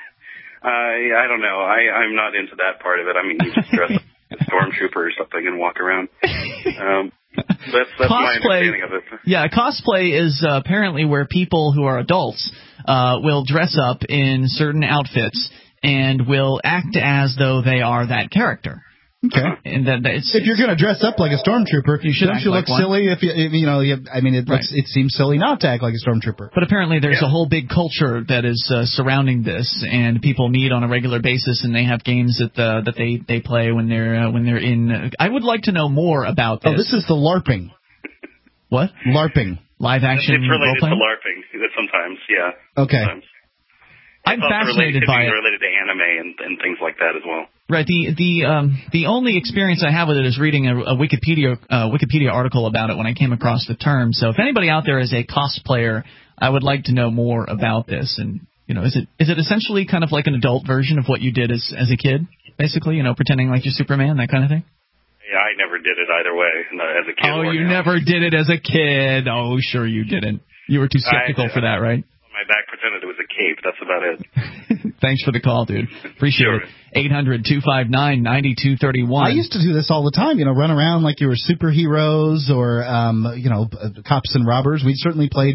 I don't know. I'm not into that part of it. I mean, you just dress up as a stormtrooper or something and walk around. That's my understanding of it. Yeah, cosplay is apparently where people who are adults will dress up in certain outfits and will act as though they are that character. Okay. And if you're going to dress up like a stormtrooper, don't you look silly? It seems silly not to act like a stormtrooper. But apparently, there's a whole big culture that is surrounding this, and people meet on a regular basis, and they have games that they play when they're in. I would like to know more about this. Oh, this is the LARPing. What? LARPing. Live action. It's related to role-playing? LARPing sometimes. Yeah. Okay. Sometimes. I'm fascinated by it. Related to anime and things like that as well. Right. The only experience I have with it is reading a Wikipedia article about it when I came across the term. So if anybody out there is a cosplayer, I would like to know more about this. And is it essentially kind of like an adult version of what you did as a kid, basically? Pretending like you're Superman, that kind of thing. Yeah, I never did it either way as a kid. Oh, you never did it as a kid. Oh, sure you didn't. You were too skeptical for that, right? My back pretended it was a cape. That's about it. Thanks for the call, dude. Appreciate it. 800-259-9231. I used to do this all the time, run around like you were superheroes or, cops and robbers. We certainly played,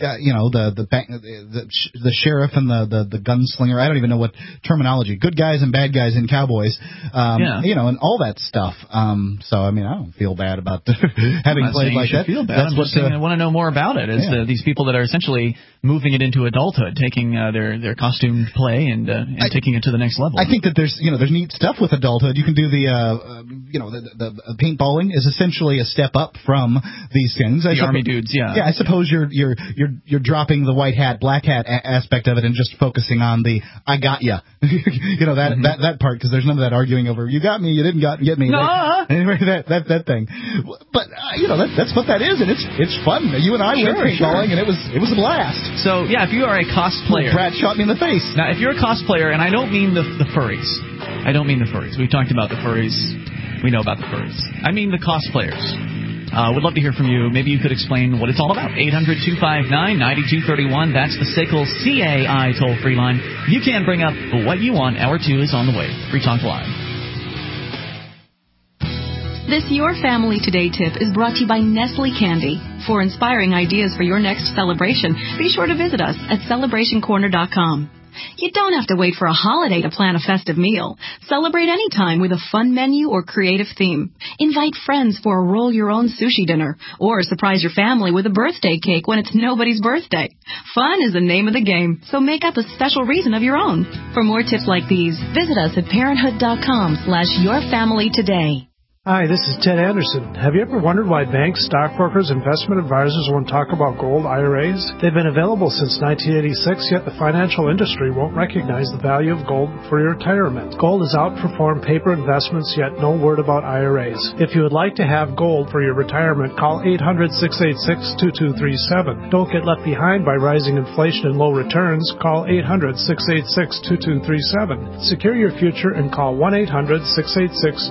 the sheriff and the gunslinger. I don't even know what terminology. Good guys and bad guys and cowboys, and all that stuff. So, I don't feel bad about having played like that. Feel bad. I'm just saying I want to know more about it. These people that are essentially moving it into adulthood, taking their costume play and taking it to the next level. I think that there's neat stuff with adulthood. You can do the paintballing is essentially a step up from these things. The army dudes, yeah. Yeah, I suppose you're dropping the white hat, black hat aspect of it and just focusing on the I got ya, that part, because there's none of that arguing over you got me, you didn't get me. That thing. But that's what that is, and it's fun. You and I went paintballing, and it was a blast. So yeah, if you are a cosplayer, Brad shot me in the face. Now, if you're a cosplayer, and I don't mean the furries. I don't mean the furries. We've talked about the furries. We know about the furries. I mean the cosplayers. Would love to hear from you. Maybe you could explain what it's all about. 800-259-9231. That's the SACL CAI toll-free line. You can bring up what you want. Hour 2 is on the way. Free Talk Live. This Your Family Today tip is brought to you by Nestle Candy. For inspiring ideas for your next celebration, be sure to visit us at CelebrationCorner.com. You don't have to wait for a holiday to plan a festive meal. Celebrate anytime with a fun menu or creative theme. Invite friends for a roll-your-own sushi dinner, or surprise your family with a birthday cake when it's nobody's birthday. Fun is the name of the game, so make up a special reason of your own. For more tips like these, visit us at parenthood.com/yourfamilytoday. Hi, this is Ted Anderson. Have you ever wondered why banks, stockbrokers, investment advisors won't talk about gold IRAs? They've been available since 1986, yet the financial industry won't recognize the value of gold for your retirement. Gold has outperformed paper investments, yet no word about IRAs. If you would like to have gold for your retirement, call 800-686-2237. Don't get left behind by rising inflation and low returns. Call 800-686-2237. Secure your future and call 1-800-686-2237.